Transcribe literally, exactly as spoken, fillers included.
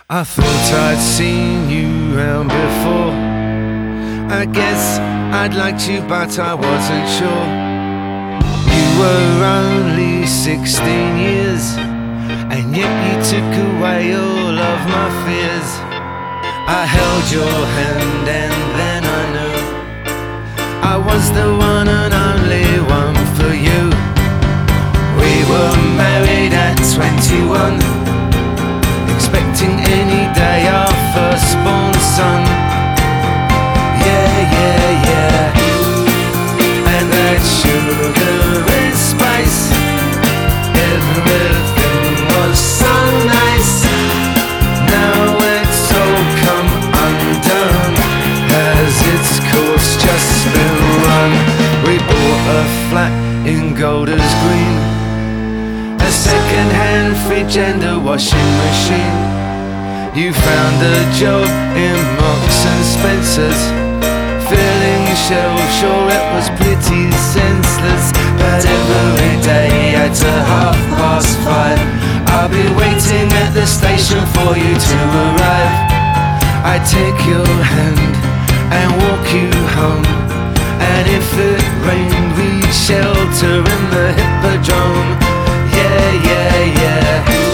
I thought I'd seen you round before. I guess I'd liked you, but I wasn't sure. You were only sixteen years, and yet you took away all of my fears. I held your hand and then I knew I was the one and only one for you. We were married at twenty-one, expecting any day our firstborn son. Yeah, yeah, yeah. And that sugar and spice, everything was so nice. Now it's all come undone, as its course just been run. We bought a flat in Golders Green, a second-hand fridge and a washing machine. You found a job in Marks and Spencer's, filling shelves, sure it was pretty senseless. But every day at a half past five, I'll be waiting at the station for you to arrive. I take your hand and walk you home, and if it rained we'd shelter in the Hippodrome. Yeah, yeah, yeah.